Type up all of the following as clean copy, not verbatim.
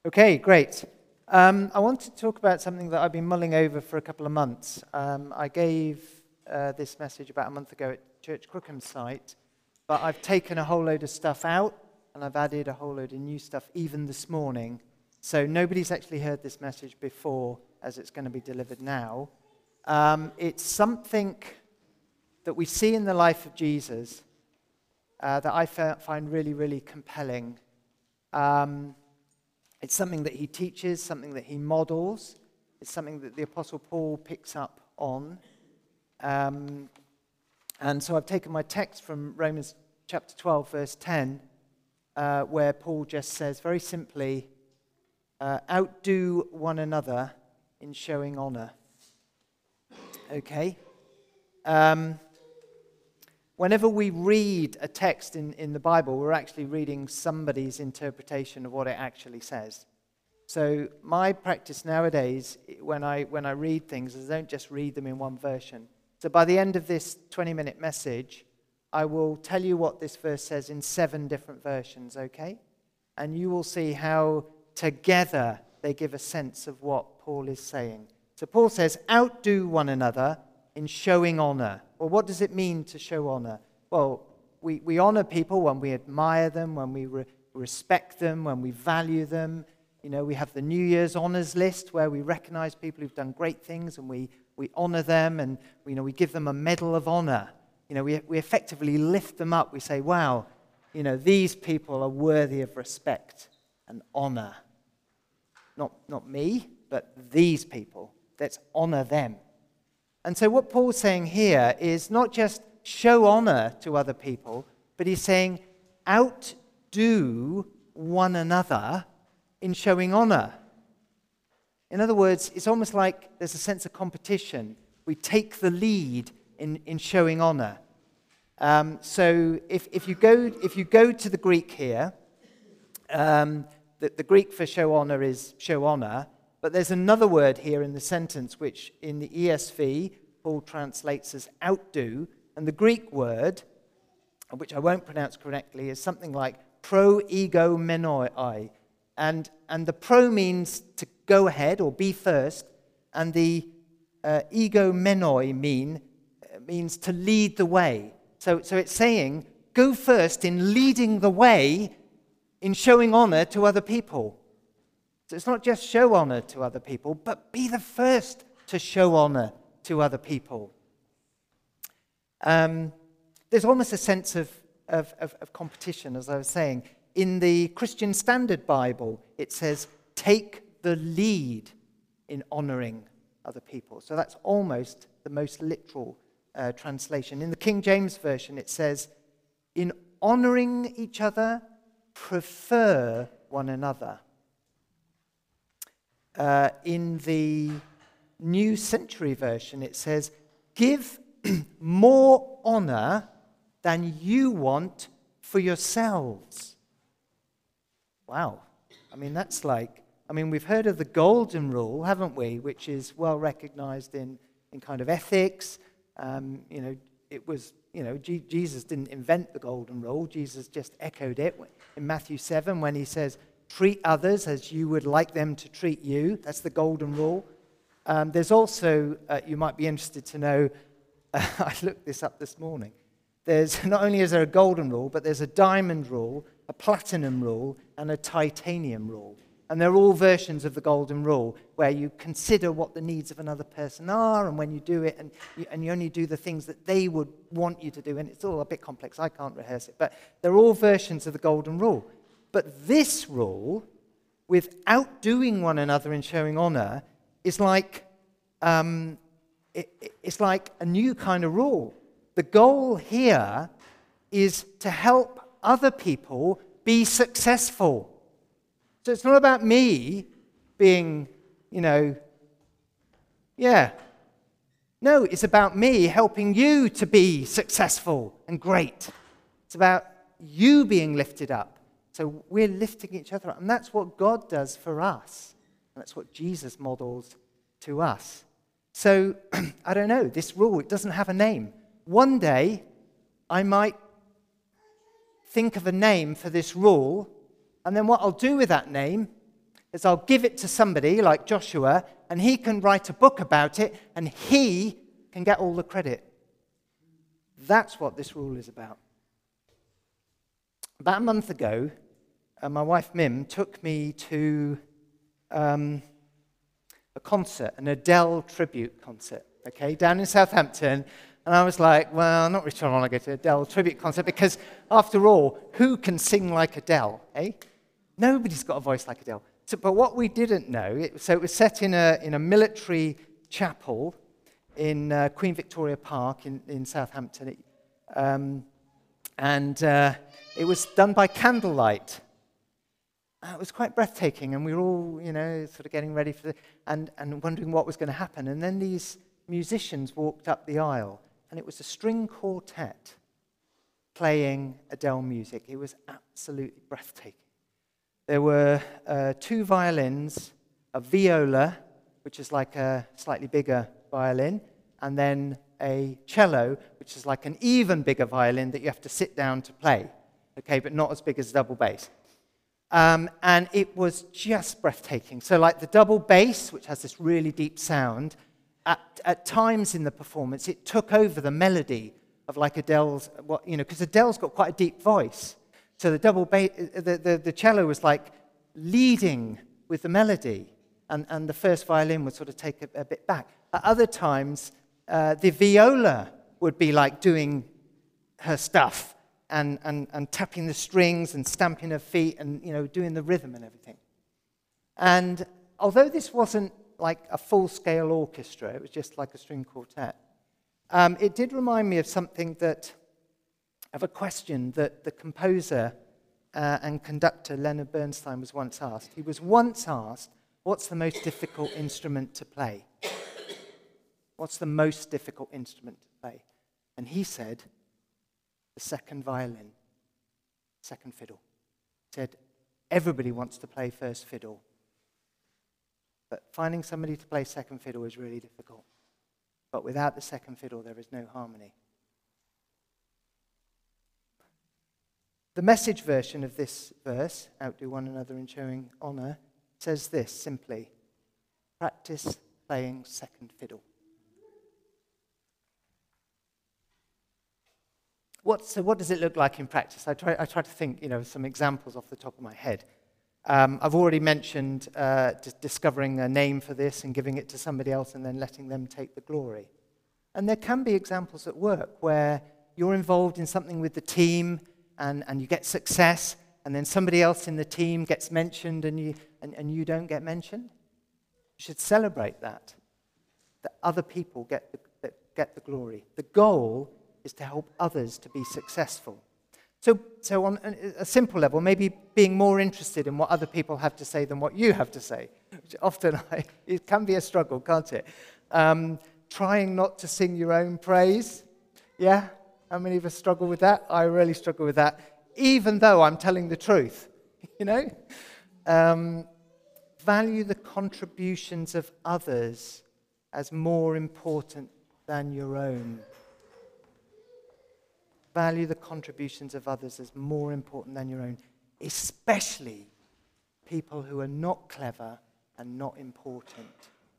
Okay, great. I want to talk about something that I've been mulling over for a couple of months. I gave this message about a month ago at Church Crookham site, but I've taken a whole load of stuff out, and I've added a whole load of new stuff even this morning. So nobody's actually heard this message before, as it's going to be delivered now. It's something that we see in the life of Jesus that I find really, really compelling. It's something that he teaches, something that he models. It's something that the Apostle Paul picks up on. And so I've taken my text from Romans chapter 12, verse 10, where Paul just says very simply, outdo one another in showing honor. Okay? Whenever we read a text in the Bible, we're actually reading somebody's interpretation of what it actually says. So my practice nowadays, when I read things, is I don't just read them in one version. So by the end of this 20-minute message, I will tell you what this verse says in 7 different versions, okay? And you will see how together they give a sense of what Paul is saying. So Paul says, outdo one another in showing honor. Well, what does it mean to show honor? Well, we honor people when we admire them, when we respect them, when we value them. You know, we have the New Year's honors list where we recognize people who've done great things and we honor them, and we give them a medal of honor. We effectively lift them up. We say, wow, these people are worthy of respect and honor. Not me, but these people. Let's honor them. And so what Paul's saying here is not just show honor to other people, but he's saying outdo one another in showing honor. In other words, it's almost like there's a sense of competition. We take the lead in showing honor. So if you go to the Greek here, the Greek for show honor is show honor. But there's another word here in the sentence which in the ESV Paul translates as outdo. And the Greek word, which I won't pronounce correctly, is something like pro-ego-menoi. And the pro means to go ahead or be first. And the ego-menoi means to lead the way. So it's saying, go first in leading the way in showing honor to other people. So it's not just show honor to other people, but be the first to show honor to other people. There's almost a sense of competition, as I was saying. In the Christian Standard Bible, it says, take the lead in honoring other people. So that's almost the most literal translation. In the King James Version, it says, in honoring each other, prefer one another. In the New Century Version, it says, give more honor than you want for yourselves. Wow. We've heard of the golden rule, haven't we? Which is well recognized in kind of ethics. Jesus didn't invent the golden rule. Jesus just echoed it in Matthew 7 when he says, treat others as you would like them to treat you. That's the golden rule. There's also, you might be interested to know, I looked this up this morning. Not only is there a golden rule, but there's a diamond rule, a platinum rule, and a titanium rule. And they're all versions of the golden rule, where you consider what the needs of another person are, and when you do it, and you only do the things that they would want you to do. And it's all a bit complex. I can't rehearse it. But they're all versions of the golden rule. But this rule, with outdoing one another in showing honor, is like it's like a new kind of rule. The goal here is to help other people be successful. So it's not about me being, No, it's about me helping you to be successful and great. It's about you being lifted up. So we're lifting each other up. And that's what God does for us. And that's what Jesus models to us. So, I don't know, this rule, it doesn't have a name. One day, I might think of a name for this rule, and then what I'll do with that name is I'll give it to somebody like Joshua, and he can write a book about it, and he can get all the credit. That's what this rule is about. About a month ago, my wife Mim took me to a concert, an Adele tribute concert, okay, down in Southampton. And I was like, well, I'm not really sure I want to go to an Adele tribute concert because, after all, who can sing like Adele, eh? Nobody's got a voice like Adele. But what we didn't know, it was set in a military chapel in Queen Victoria Park in Southampton. It was done by candlelight. It was quite breathtaking, and we were all, sort of getting ready for and wondering what was going to happen. And then these musicians walked up the aisle, and it was a string quartet playing Adele music. It was absolutely breathtaking. There were 2 violins, a viola, which is like a slightly bigger violin, and then a cello, which is like an even bigger violin that you have to sit down to play, okay, but not as big as a double bass. And it was just breathtaking. So like the double bass, which has this really deep sound, at times in the performance, it took over the melody of like Adele's, because Adele's got quite a deep voice. So the double bass, the cello was like leading with the melody, and the first violin would sort of take a bit back. At other times, the viola would be like doing her stuff and tapping the strings and stamping her feet and doing the rhythm and everything. And although this wasn't like a full-scale orchestra, it was just like a string quartet, it did remind me of of a question that the composer and conductor Leonard Bernstein was once asked. He was once asked, what's the most difficult instrument to play? What's the most difficult instrument to play? And he said, the second violin, second fiddle. He said, everybody wants to play first fiddle, but finding somebody to play second fiddle is really difficult. But without the second fiddle, there is no harmony. The Message version of this verse, outdo one another in showing honor, says this simply: practice playing second fiddle. So what does it look like in practice? I try to think, some examples off the top of my head. I've already mentioned discovering a name for this and giving it to somebody else and then letting them take the glory. And there can be examples at work where you're involved in something with the team and you get success, and then somebody else in the team gets mentioned and you don't get mentioned. You should celebrate that other people get the glory. The goal is to help others to be successful. So on a simple level, maybe being more interested in what other people have to say than what you have to say, which often it can be a struggle, can't it? Trying not to sing your own praise. Yeah? How many of us struggle with that? I really struggle with that, even though I'm telling the truth, Value the contributions of others as more important than your own. Value the contributions of others as more important than your own, especially people who are not clever and not important.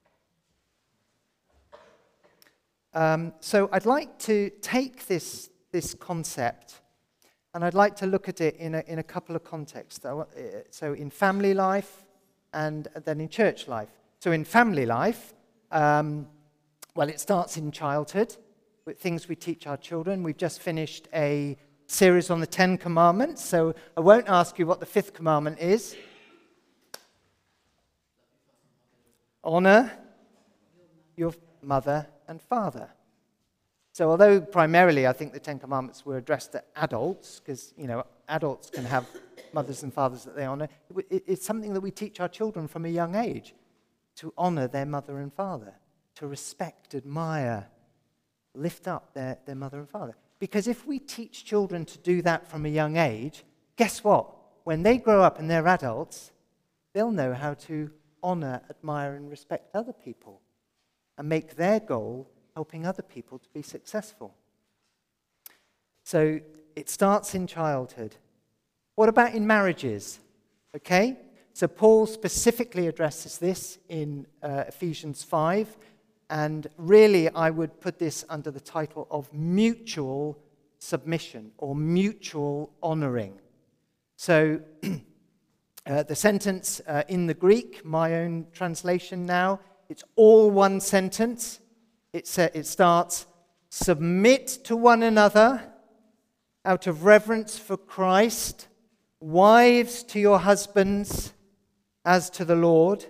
So I'd like to take this concept and I'd like to look at it in a couple of contexts. So in family life and then in church life. So in family life, it starts in childhood with things we teach our children. We've just finished a series on the 10 Commandments, so I won't ask you what the 5th commandment is. Honor your mother and father. So although primarily I think the 10 Commandments were addressed to adults, because, adults can have mothers and fathers that they honor, it's something that we teach our children from a young age, to honor their mother and father, to respect, admire, lift up their mother and father. Because if we teach children to do that from a young age, guess what? When they grow up and they're adults, they'll know how to honor, admire, and respect other people and make their goal helping other people to be successful. So it starts in childhood. What about in marriages? Okay? So Paul specifically addresses this in Ephesians 5, and really I would put this under the title of mutual submission or mutual honoring. So the sentence in the Greek, my own translation now, it's all one sentence. It starts, submit to one another out of reverence for Christ, wives to your husbands as to the Lord.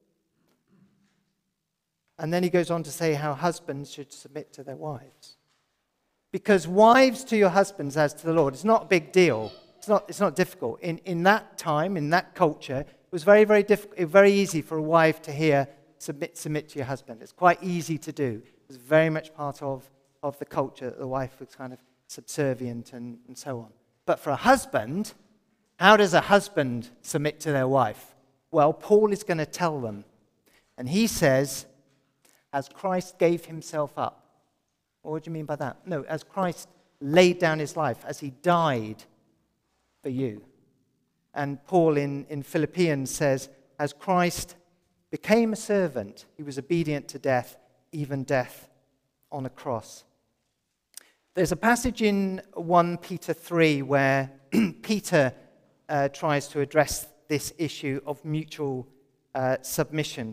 And then he goes on to say how husbands should submit to their wives. Because wives to your husbands as to the Lord, it's not a big deal. It's not difficult. In that time, in that culture, it was very, very difficult, very easy for a wife to hear, submit to your husband. It's quite easy to do. It was very much part of the culture that the wife was kind of subservient and so on. But for a husband, how does a husband submit to their wife? Well, Paul is going to tell them. And he says, as Christ gave himself up. What do you mean by that? No, as Christ laid down his life, as he died for you. And Paul in Philippians says, as Christ became a servant, he was obedient to death, even death on a cross. There's a passage in 1 Peter 3 where Peter tries to address this issue of mutual submission.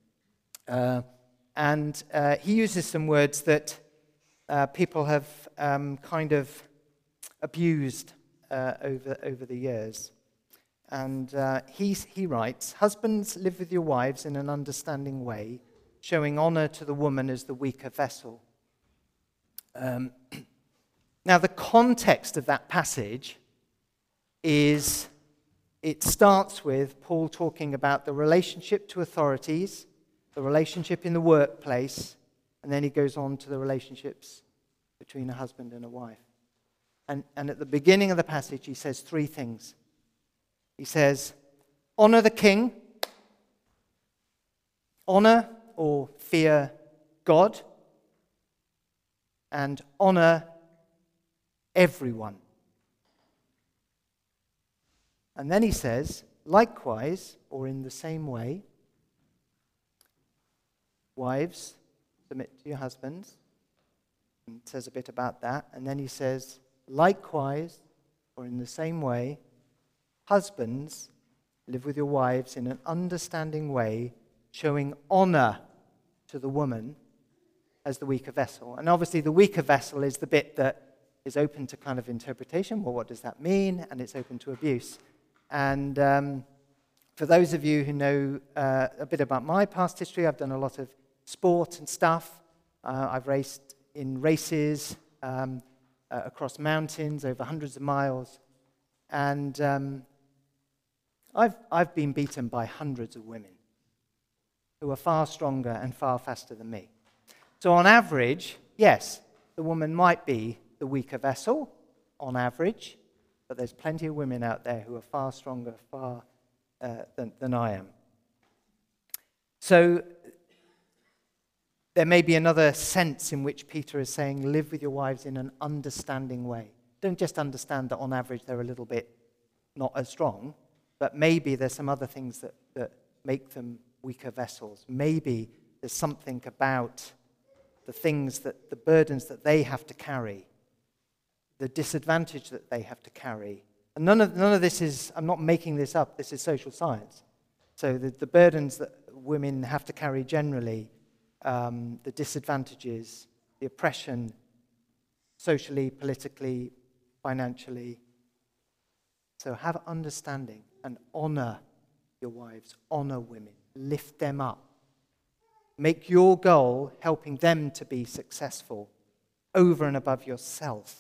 And he uses some words that people have kind of abused over the years. And he writes, husbands, live with your wives in an understanding way, showing honor to the woman as the weaker vessel. Now, the context of that passage is, it starts with Paul talking about the relationship to authorities, the relationship in the workplace, and then he goes on to the relationships between a husband and a wife. And at the beginning of the passage, he says three things. He says, honor the king, honor or fear God, and honor everyone. And then he says, likewise, or in the same way, wives, submit to your husbands. And it says a bit about that. And then he says, likewise, or in the same way, husbands, live with your wives in an understanding way, showing honor to the woman as the weaker vessel. And obviously the weaker vessel is the bit that is open to kind of interpretation. Well, what does that mean? And it's open to abuse. And for those of you who know a bit about my past history, I've done a lot of sport and stuff. I've raced in races across mountains over hundreds of miles. And I've been beaten by hundreds of women who are far stronger and far faster than me. So on average, yes, the woman might be the weaker vessel, on average, but there's plenty of women out there who are far stronger, than I am. So there may be another sense in which Peter is saying, live with your wives in an understanding way. Don't just understand that on average they're a little bit not as strong, but maybe there's some other things that make them weaker vessels. Maybe there's something about the burdens that they have to carry, the disadvantage that they have to carry. And none of this is, I'm not making this up, this is social science. So the burdens that women have to carry generally, the disadvantages, the oppression, socially, politically, financially. So have understanding and honor your wives, honor women, lift them up. Make your goal helping them to be successful over and above yourself.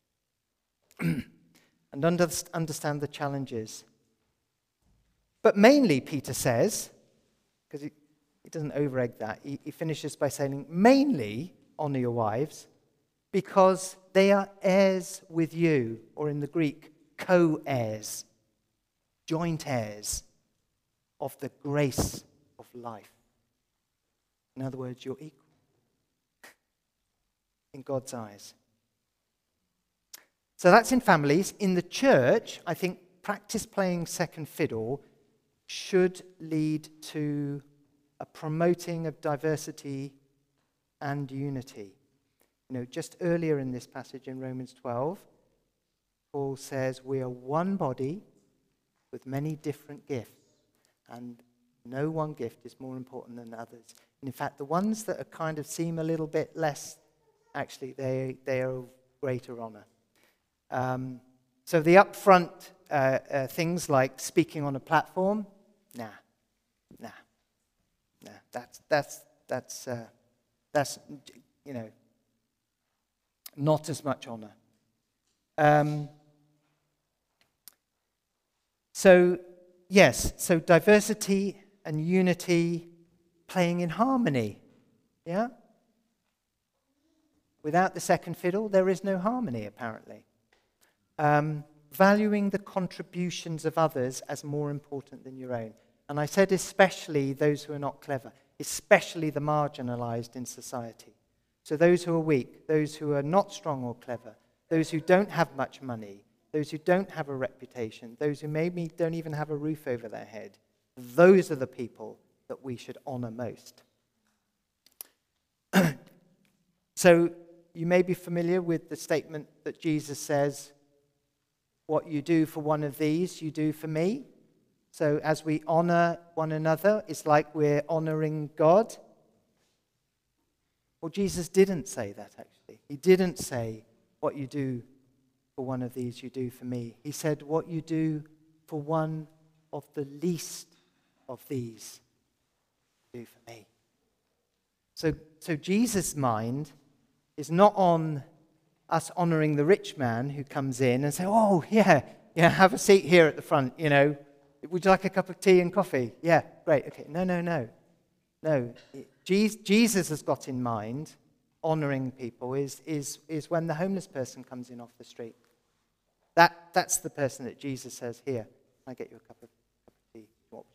And understand the challenges. But mainly, Peter says, because he doesn't over-egg that, he finishes by saying, mainly honor your wives because they are heirs with you, or in the Greek, co-heirs, joint heirs of the grace of life. In other words, you're equal in God's eyes. So that's in families. In the church, I think practice playing second fiddle should lead to a promoting of diversity and unity. Just earlier in this passage in Romans 12, Paul says we are one body with many different gifts, and no one gift is more important than others. And in fact, the ones that are kind of seem a little bit less, actually, they are of greater honor. So the upfront things like speaking on a platform, nah. That's not as much honor. So diversity and unity playing in harmony, yeah? Without the second fiddle, there is no harmony, apparently. Valuing the contributions of others as more important than your own. And I said especially those who are not clever, especially the marginalized in society. So those who are weak, those who are not strong or clever, those who don't have much money, those who don't have a reputation, those who maybe don't even have a roof over their head, those are the people that we should honor most. So you may be familiar with the statement that Jesus says, what you do for one of these, you do for me. So as we honor one another, it's like we're honoring God. Well, Jesus didn't say that, actually. He didn't say, what you do for one of these, you do for me. He said, what you do for one of the least of these, you do for me. So Jesus' mind is not on us honoring the rich man who comes in and say, oh, yeah, have a seat here at the front, Would you like a cup of tea and coffee? Yeah, great, okay. No. Jesus has got in mind honoring people is when the homeless person comes in off the street. That's the person that Jesus says, here, can I get you a cup of tea?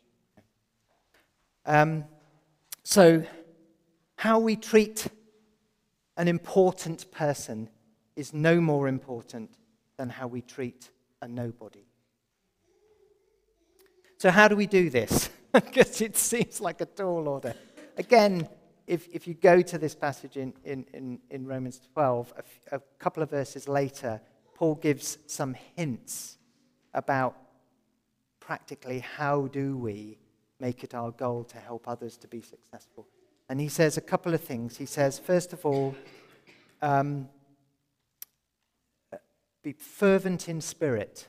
So how we treat an important person is no more important than how we treat a nobody. So how do we do this? Because it seems like a tall order. Again, if you go to this passage in Romans 12, a couple of verses later, Paul gives some hints about practically how do we make it our goal to help others to be successful. And he says a couple of things. He says, first of all, be fervent in spirit.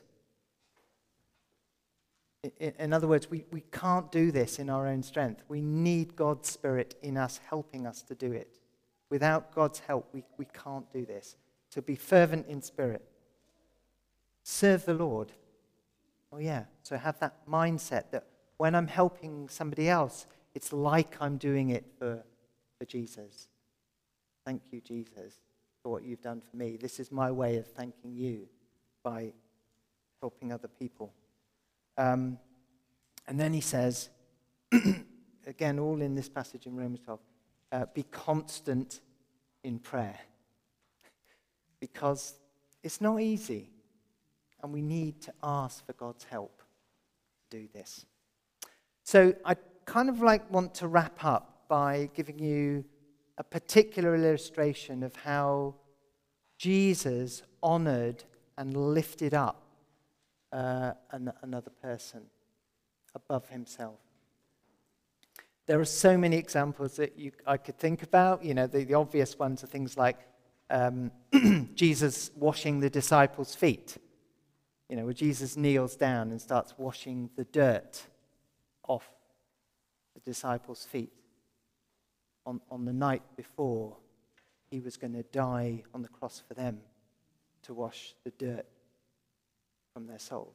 In other words, we can't do this in our own strength. We need God's Spirit in us, helping us to do it. Without God's help, we can't do this. So be fervent in spirit. Serve the Lord. Oh yeah, so have that mindset that when I'm helping somebody else, it's like I'm doing it for Jesus. Thank you, Jesus, for what you've done for me. This is my way of thanking you by helping other people. And then he says, again, all in this passage in Romans 12, be constant in prayer. Because it's not easy, and we need to ask for God's help to do this. So I kind of want to wrap up by giving you a particular illustration of how Jesus honored and lifted up another person above himself. There are so many examples that I could think about. The obvious ones are things like Jesus washing the disciples' feet. Where Jesus kneels down and starts washing the dirt off the disciples' feet on the night before he was going to die on the cross for them, to wash the dirt from their souls.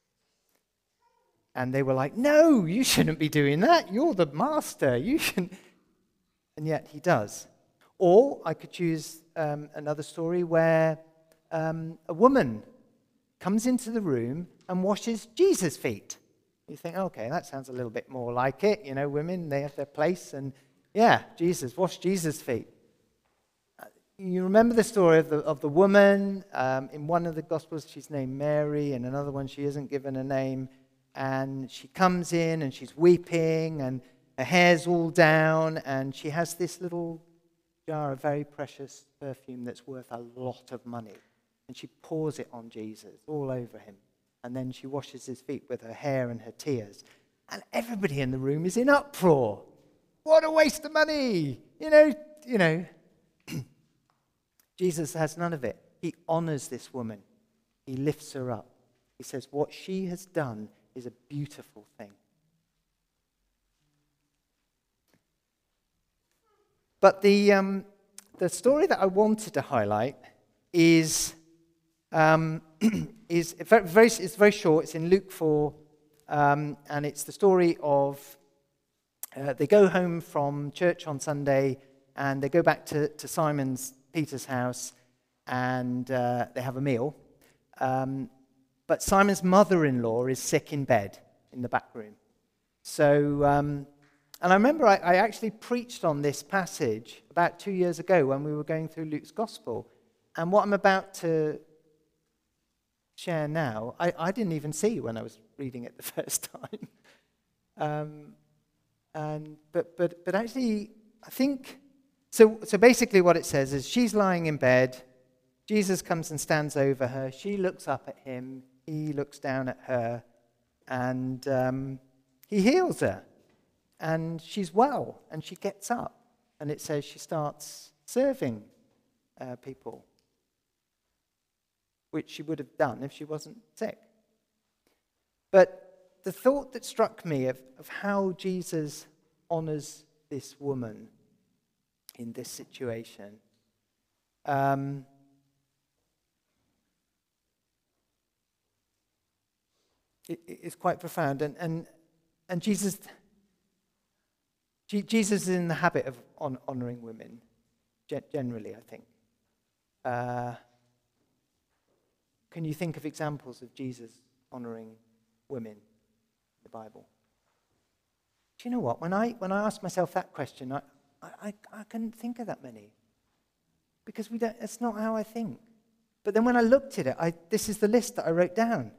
And they were like, no, you shouldn't be doing that. You're the master. You shouldn't. And yet he does. Or I could choose another story where a woman comes into the room and washes Jesus' feet. You think, okay, that sounds a little bit more like it. Women, they have their place. And yeah, wash Jesus' feet. You remember the story of the woman. In one of the Gospels, she's named Mary. In another one, she isn't given a name. and she comes in and she's weeping and her hair's all down, and she has this little jar of very precious perfume that's worth a lot of money. And she pours it on Jesus, all over him. And then she washes his feet with her hair and her tears. And everybody in the room is in uproar. What a waste of money! You know. Jesus has none of it. He honors this woman. He lifts her up. He says, what she has done is a beautiful thing. But the story that I wanted to highlight is it's very short. It's in Luke 4, and it's the story of they go home from church on Sunday, and they go back to Peter's house, and they have a meal. But Simon's mother-in-law is sick in bed in the back room. So, and I remember I actually preached on this passage about 2 years ago when we were going through Luke's Gospel. And what I'm about to share now, I didn't even see when I was reading it the first time. But actually, I think, so basically what it says is she's lying in bed, Jesus comes and stands over her, she looks up at him, he looks down at her, and he heals her. And she's well, and she gets up. And it says she starts serving people, which she would have done if she wasn't sick. But the thought that struck me of how Jesus honors this woman in this situation is quite profound. And Jesus is in the habit of honoring women, generally, I think. Can you think of examples of Jesus honoring women in the Bible? Do you know what? When I asked myself that question, I couldn't think of that many. Because that's not how I think. But then when I looked at it, this is the list that I wrote down.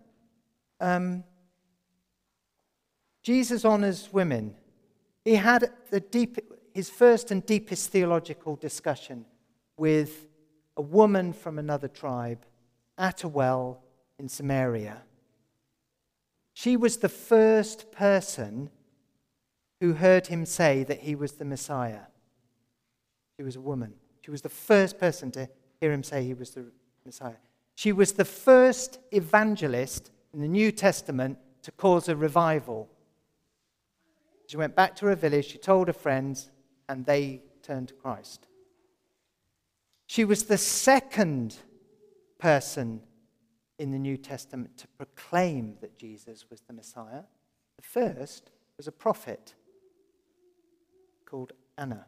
Jesus honors women. He had his first and deepest theological discussion with a woman from another tribe at a well in Samaria. She was the first person who heard him say that he was the Messiah. She was a woman. She was the first person to hear him say he was the Messiah. She was the first evangelist in the New Testament to cause a revival. She went back to her village, she told her friends, and they turned to Christ. She was the second person in the New Testament to proclaim that Jesus was the Messiah. The first was a prophet called Anna.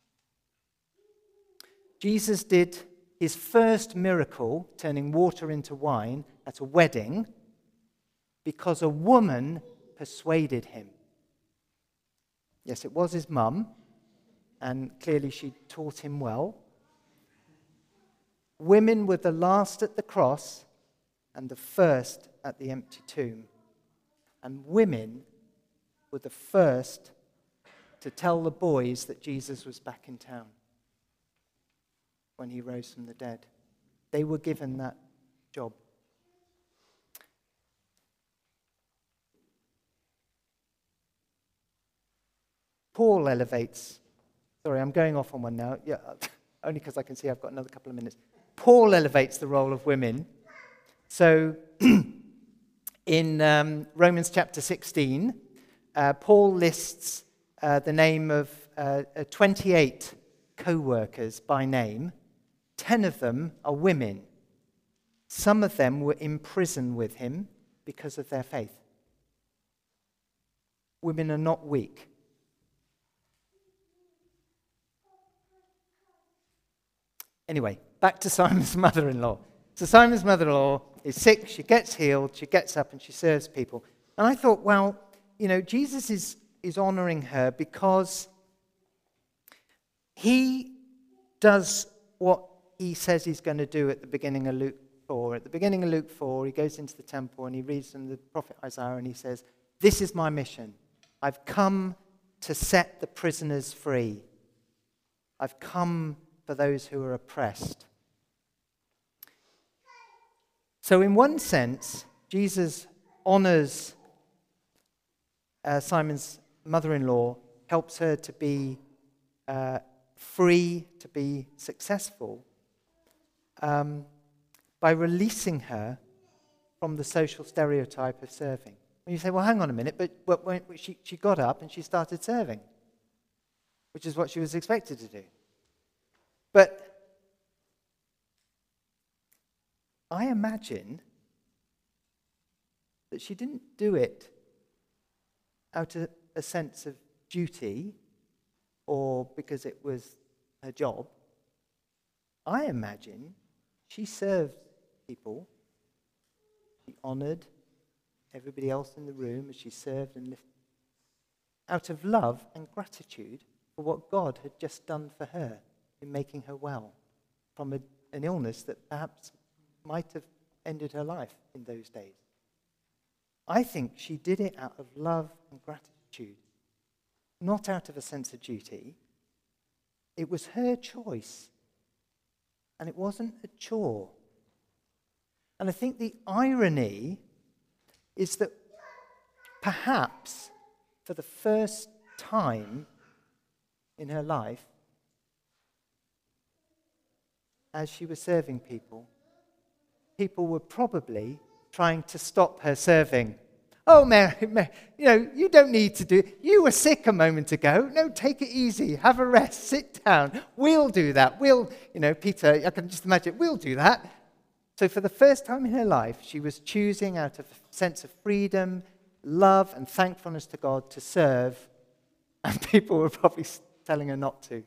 Jesus did his first miracle, turning water into wine, at a wedding, because a woman persuaded him. Yes, it was his mum, and clearly she taught him well. Women were the last at the cross and the first at the empty tomb. And women were the first to tell the boys that Jesus was back in town when he rose from the dead. They were given that job. Paul elevates, sorry, I'm going off on one now, yeah, only because I can see I've got another couple of minutes. Paul elevates the role of women. So in Romans chapter 16, Paul lists the name of 28 co-workers by name. 10 of them are women. Some of them were in prison with him because of their faith. Women are not weak. Anyway, back to Simon's mother-in-law. So Simon's mother-in-law is sick, she gets healed, she gets up and she serves people. And I thought, well, Jesus is honoring her because he does what he says he's going to do at the beginning of Luke 4. At the beginning of Luke 4, he goes into the temple and he reads from the prophet Isaiah and he says, "This is my mission. I've come to set the prisoners free. I've come for those who are oppressed." So in one sense, Jesus honors Simon's mother-in-law, helps her to be free, to be successful, by releasing her from the social stereotype of serving. And you say, well, hang on a minute, but when she got up and she started serving, which is what she was expected to do. But I imagine that she didn't do it out of a sense of duty or because it was her job. I imagine she served people. She honored everybody else in the room as she served and lifted, out of love and gratitude for what God had just done for her in making her well from an illness that perhaps might have ended her life in those days. I think she did it out of love and gratitude, not out of a sense of duty. It was her choice, and it wasn't a chore. And I think the irony is that perhaps for the first time in her life, as she was serving people, people were probably trying to stop her serving. "Oh, Mary, you don't need to do it. You were sick a moment ago. No, take it easy. Have a rest. Sit down. We'll do that. Peter, I can just imagine, we'll do that." So for the first time in her life, she was choosing out of a sense of freedom, love, and thankfulness to God to serve, and people were probably telling her not to.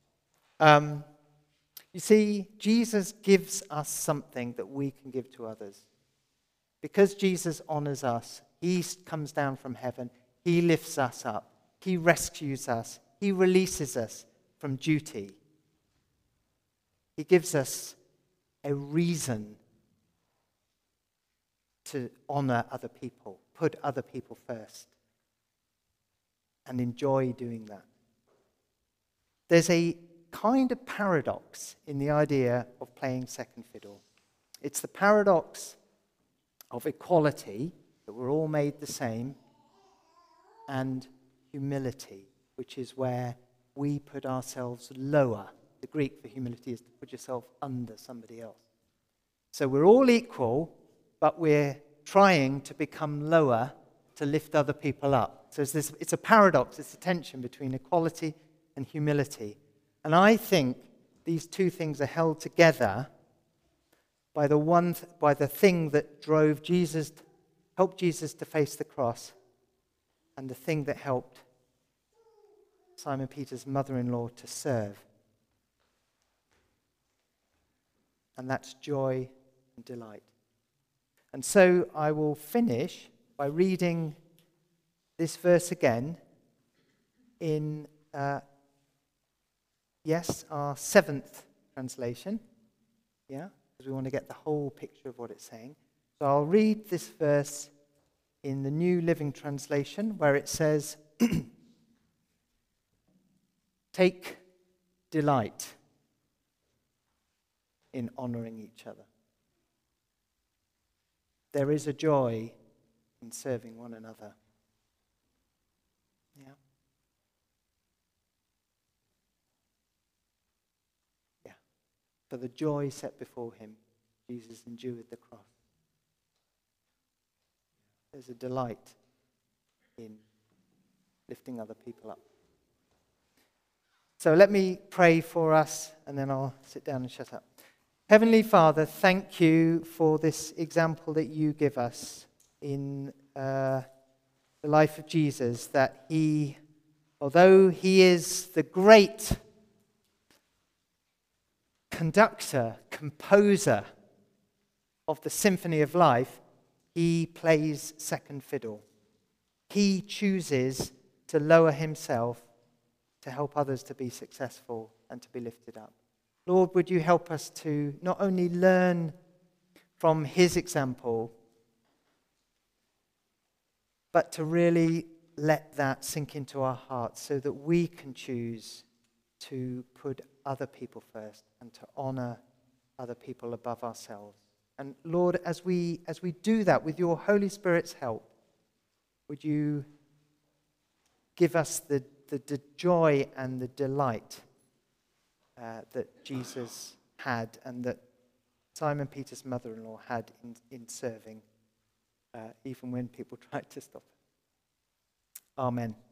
You see, Jesus gives us something that we can give to others. Because Jesus honors us, he comes down from heaven, he lifts us up, he rescues us, he releases us from duty. He gives us a reason to honor other people, put other people first, and enjoy doing that. There's a kind of paradox in the idea of playing second fiddle. It's the paradox of equality, that we're all made the same, and humility, which is where we put ourselves lower. The Greek for humility is to put yourself under somebody else. So we're all equal, but we're trying to become lower to lift other people up. So it's a paradox, it's a tension between equality and humility. And I think these two things are held together by the thing that helped Jesus to face the cross, and the thing that helped Simon Peter's mother-in-law to serve. And that's joy and delight. And so I will finish by reading this verse again in our 7th translation. Yeah, because we want to get the whole picture of what it's saying. So I'll read this verse in the New Living Translation, where it says, "Take delight in honoring each other. There is a joy in serving one another." Yeah. Yeah. For the joy set before him, Jesus endured the cross. There's a delight in lifting other people up. So let me pray for us, and then I'll sit down and shut up. Heavenly Father, thank you for this example that you give us in the life of Jesus, that he, although he is the great conductor, composer of the symphony of life, he plays second fiddle. He chooses to lower himself to help others to be successful and to be lifted up. Lord, would you help us to not only learn from his example, but to really let that sink into our hearts so that we can choose to put other people first and to honor other people above ourselves. And Lord, as we do that with your Holy Spirit's help, would you give us the joy and the delight that Jesus had and that Simon Peter's mother-in-law had in serving, even when people tried to stop it. Amen.